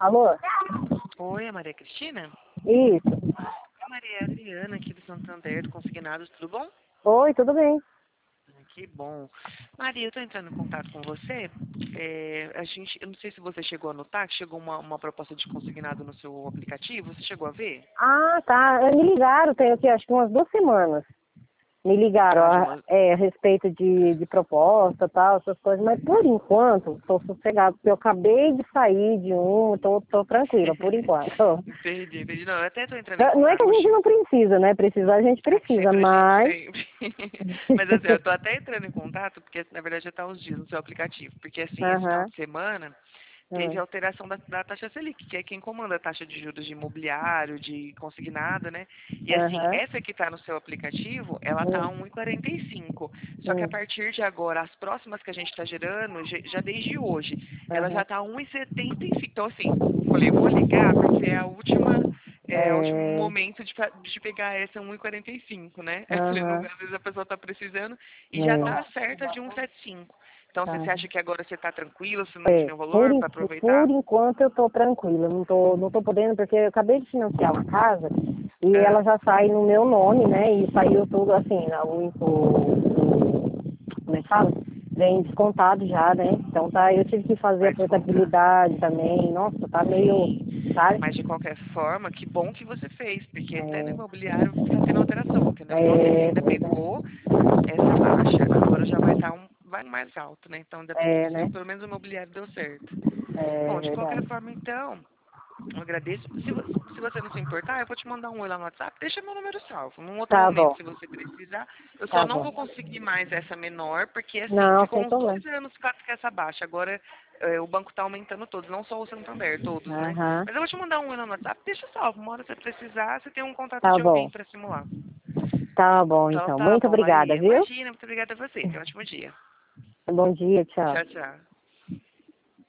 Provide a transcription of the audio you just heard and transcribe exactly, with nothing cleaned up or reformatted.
Alô? Oi, é Maria Cristina? Isso. A Maria é a Adriana aqui do Santander, do Consignados, tudo bom? Oi, tudo bem? Que bom. Maria, eu estou entrando em contato com você. É, a gente, eu não sei se você chegou a notar que chegou uma, uma proposta de consignado no seu aplicativo. Você chegou a ver? Ah, tá. É, me ligaram, tem aqui acho que umas duas semanas. Me ligaram Ah, de a, uma... é, a respeito de, de proposta e tal, essas coisas, mas por enquanto estou sossegado, porque eu acabei de sair de um, estou tô, tô tranquila, por enquanto. Entendi, entendi. Não, eu até estou entrando em Não é que contato. a gente Oxi, não precisa, né? Precisar a gente ah, precisa, sempre a gente mas... sempre. Mas assim, eu estou até entrando em contato, porque na verdade já está uns dias no seu aplicativo. Porque assim, esse final Aham. de semana teve Uhum. alteração da, da taxa Selic, que é quem comanda a taxa de juros de imobiliário, de consignado, né? E assim, Aham. essa que está no seu aplicativo, ela está a Uhum. um e quarenta e cinco. Só que a Uhum. partir de agora, as próximas que a gente está gerando, já já desde hoje, ela já Uhum. está a um e setenta e cinco. Então assim, eu falei, vou ligar porque é a última, é o último É... momento de, fa- de pegar essa um e quarenta e cinco, né? Eu falei, não, Aham. às vezes a pessoa está precisando e já está É. certa de um e setenta e cinco. Então, você Tá. você acha que agora você está tranquila, você não É, tinha por, valor en- para por aproveitar? enquanto eu tô tranquila, não tô, não tô podendo, porque eu acabei de financiar uma casa e Ah, ela já sai no meu nome, né? E saiu tudo assim, né, o, o, o- como é que fala? Vem descontado já, né? Então tá, eu tive que fazer vai a descontar. portabilidade também, nossa, tá meio, Sim. sabe? Mas, de qualquer forma, que bom que você fez, porque até no É, imobiliário está tendo alteração, entendeu? Então, assim, você é ainda verdade. pegou essa baixa, agora já vai estar um, vai mais alto, né? Então, ainda bem que É, você, né? pelo menos o imobiliário deu certo. É Bom, de qualquer verdade. forma, então, eu agradeço. Se, vo- se você não se importar, eu vou te mandar um oi lá no WhatsApp. Deixa meu número salvo. Num outro Tá momento, bom, se você precisar. Eu só tá não bom. vou conseguir mais essa menor, porque assim, Não, ficou sem uns problema. dois anos com com essa baixa. Agora eh, o banco está aumentando todos, não só o Santander, todos, né? Aham, Mas eu vou te mandar um oi lá no WhatsApp. Deixa salvo. Uma hora você precisar, você tem um contato tá de alguém bom. para simular. Tá bom, Então então. tá Muito bom, obrigada, Maria. viu? Imagina, muito obrigada a você. Tenha um ótimo dia. Bom dia, tchau. Tchau, tchau.